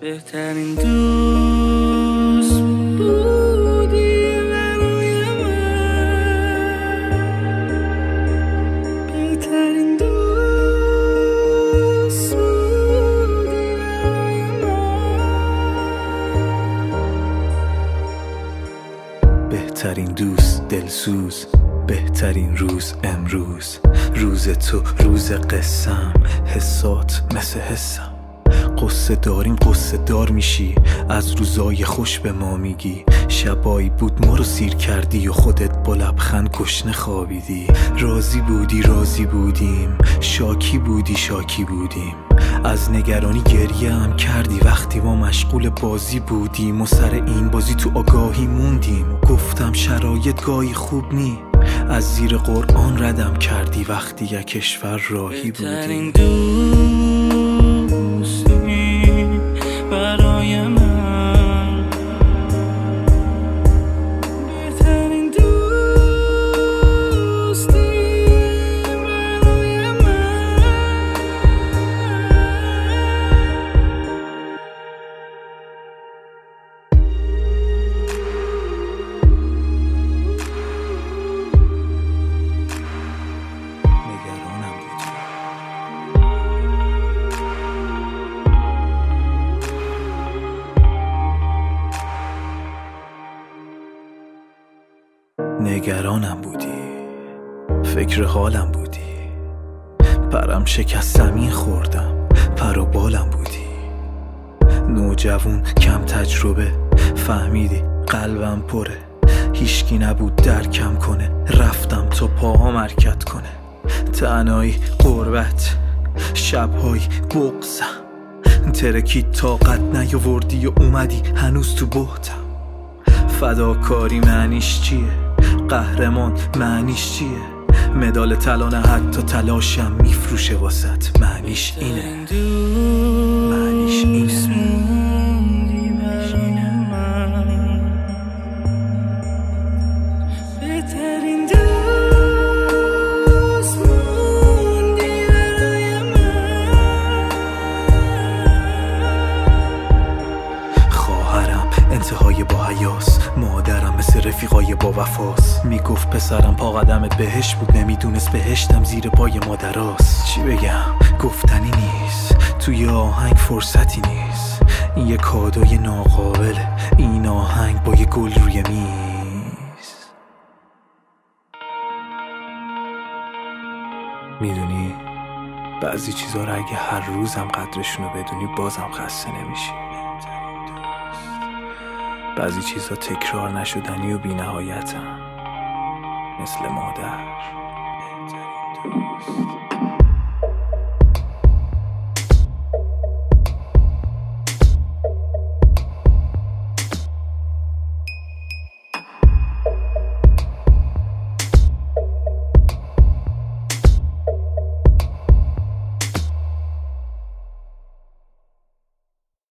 بهترین دوست بودی برای من، بهترین دوست بودی برای من. بهترین دوست دلسوز، بهترین روز امروز، روز تو روز قسم، حسات مثل حسم. قصه داریم قصه دار میشی، از روزای خوش به ما میگی. شبایی بود ما رو سیر کردی و خودت با لبخند گشنه خوابیدی. راضی بودی راضی بودیم، شاکی بودی شاکی بودیم. از نگرانی گریه هم کردی وقتی ما مشغول بازی بودیم و سر این بازی تو آگاهی موندیم. گفتم شرایط گاهی خوب نی، از زیر قرآن ردم کردی وقتی یک کشور راهی بودیم. برای من بهترین دوستی برای من. نگرانم بودی، نگرانم بودی، فکر حالم بودی. پرم شکست زمین خوردم، پر و بالم بودی. نوجوان کم تجربه، فهمیدی قلبم پره. هیچکی نبود درکم کنه، رفتم تا پاهام حرکت کنه. تنهایی غربت، شبهای بغضم، ترکی طاقت نیاوردی و اومدی هنوز تو بهتم. فداکاری معنیش چیه؟ قهرمان معنیش چیه؟ مدال طلا نه حتی تلاشم میفروشه واسط. معنیش اینه، معنیش اینه. بهترین دوست موندی برای من. خواهرم انتهای با حیاس، مادرم مثل رفیقای با وفاس. میگفت پسرم پا قدمت بهشت بود، نمیدونست بهشتم زیر پای مادراست. چی بگم گفتنی نیست، توی آهنگ فرصتی نیست. این یه کادوی ناقابله، این آهنگ با یه گل روی میز. میدونی بعضی چیزا رو اگه هر روزم قدرشونو بدونی بازم خسته نمیشی. بعضی چیزا تکرار نشدنی و بی نهایتن، مثل مادر. بهترین دوست.